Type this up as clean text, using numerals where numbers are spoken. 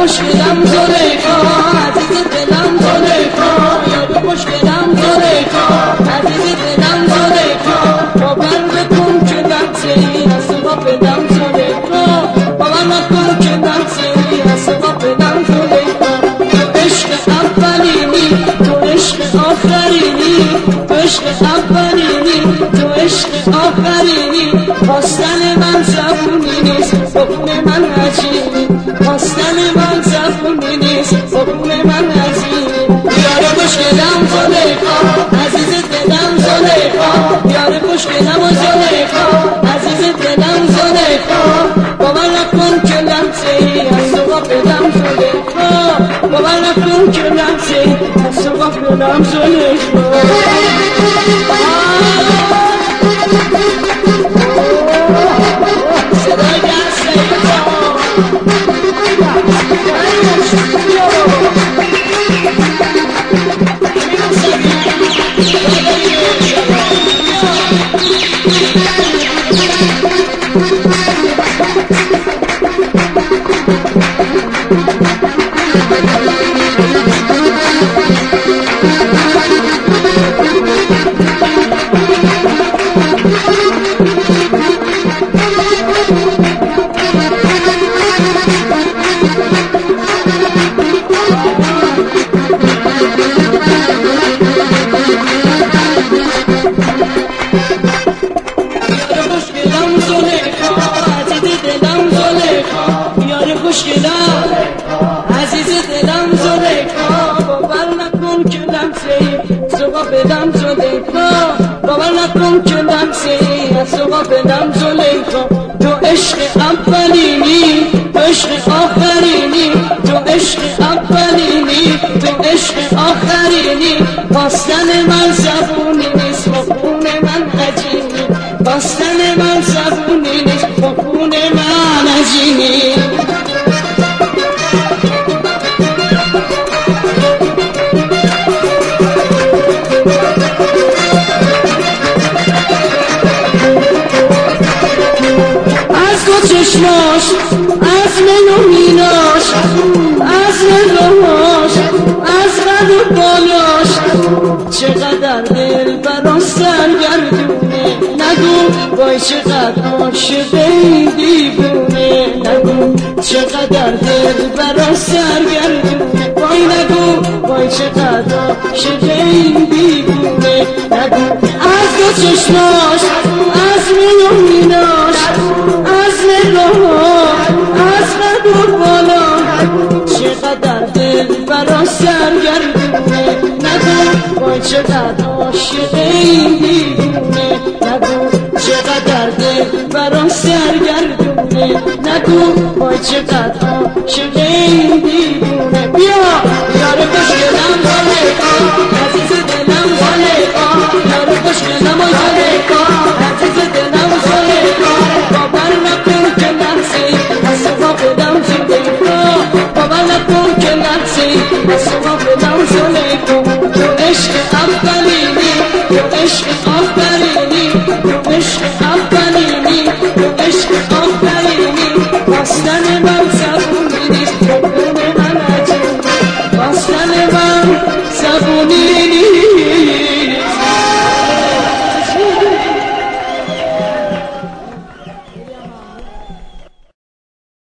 خوشگلم زلیخا عزیز دلم زلیخا یار خوشگلم زلیخا عزیز دلم زلیخا باور نکن که لحظه‌ای از غافلم زلیخا باور نکن که لحظه‌ای از غافلم زلیخا تو عشق اولینی تو عشق آخرینی تو عشق اولینی تو عشق آخرینی خواستن من زبونی نیست حکم من عجیبی خواستن من زبونی نیست حکم من عجیبی یار خوشگلم زلیخا عزیز دلم زلیخا یار خوشگلم زلیخا عزیز دلم زلیخا باور نکن که لحظه‌ای از غافلم زلیخا باور نکن که لحظه‌ای از غافلم زلیخا خوشگلم عزیز دلم زلیخا باور نکن که لحظه‌ای از غافلم زلیخا باور نکن که لحظه‌ای از غافلم زلیخا تو عشق اولینی تو عشق آخرینی تو عشق اولینی تو عشق آخرینی خواستن من زبونی نیست خون من عجیبی خواستن من زبونی نیست خون من عجیبی چشماش از من و میناش از نگاهاش از قد و بالاش چقدر دل برا سرگردونه نگو وای چقدر عاشق این دیوونه نگو چقدر دل برا سرگردونه وای نگو وای چقدر عاشق این دیوونه نگو از دو چشماش از من و میناش از قد و بالا چقدر دل برا سرگردونه نگو وای چقدر عاشق این دیوونه نگو چقدر دل برا سرگردونه نگو وای چقدر عاشق این دیوونه بیا یار خوشگلم زلیخا عزیز دلم زلیخا یار خوشگلم زلیخا عزیز دلم زلیخا باور نکن که لحظه‌ای از غافلم زلیخا باور نکن که لحظه‌ای از غافلم زلیخا تو عشق اولینی تو عشق آخرینی تو عشق اولینی تو عشق آخرینی خواستن من